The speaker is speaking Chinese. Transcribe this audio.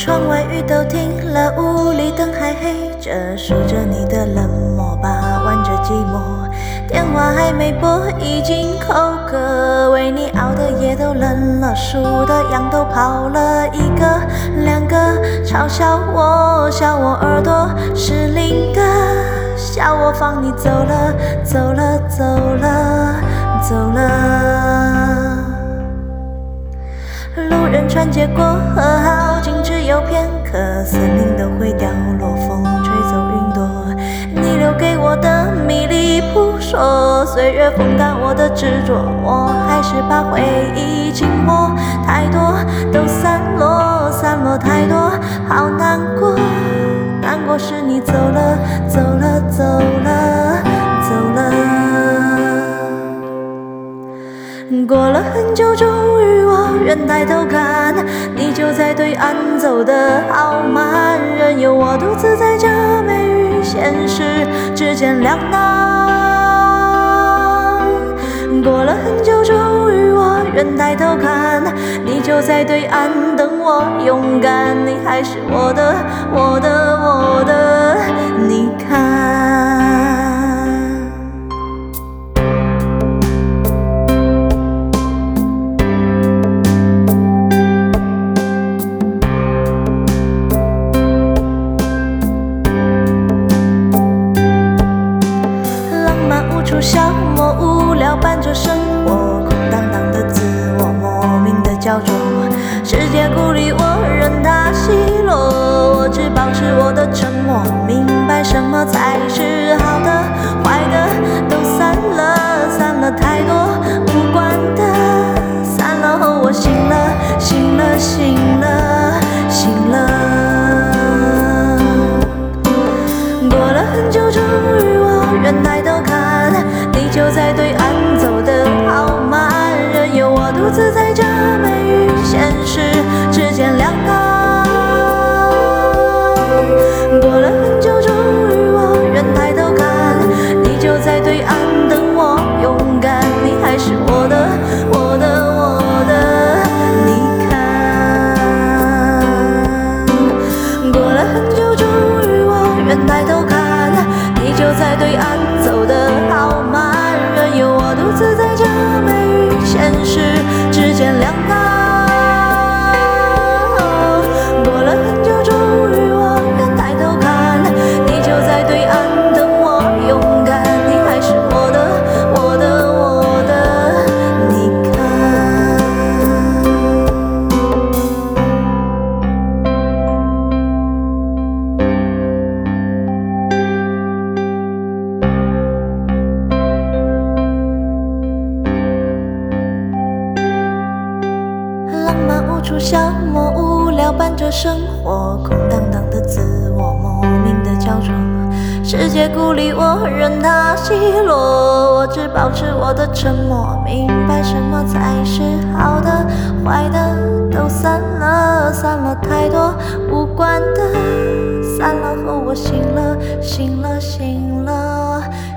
窗外雨都停了，屋里灯还黑着，数着你的冷漠，把玩着寂寞。电话还没拨，已经口渴，为你熬的夜都冷了，数的羊都跑了，一个两个，嘲笑我，笑我耳朵失灵的，笑我放你走了，走了，走了，走了。路人穿街过河，好景只有片刻，森林都会掉落，风吹走云朵。你留给我的迷离扑朔，岁月风干我的执着，我还是怕回忆紧握，太多都散落，散落太多，好难过，难过是你走了，走了，走了，走了。过了很久，终于我愿抬头看，你就在对岸走得好慢，任由我独自在这美与现实之间两难。过了很久，终于我愿抬头看，你就在对岸等我勇敢，你还是我的，我的，我的，你看。消磨无聊伴着生活，空荡荡的自我，莫名的焦灼。世界孤立我，任它奚落，我只保持我的沉默，明白什么才是好的，坏的都散了，散了太多无关的，散了后我醒了，醒了，醒了，醒了。过了很久，终于我愿抬头看，你就在对岸走得好慢，任由我独自在这美与现实之间两难。过了很久，终于我愿抬头看，你就在对岸等我勇敢，你还是我的，我的，我的，你看。过了很久，终于我愿抬头看，你就在对岸走得好慢，任由我独自在这美与现实之间两难。过了很久，终于我愿抬头看，你就在对岸等我勇敢，你还是我的，我的，我的，你浪漫无处消磨，无聊伴着生活，空荡荡的自我，莫名的焦灼。世界孤立我，任它奚落，我只保持我的沉默，明白什么才是好的，坏的都散了，散了太多无关的，散了后我醒了，醒了，醒了。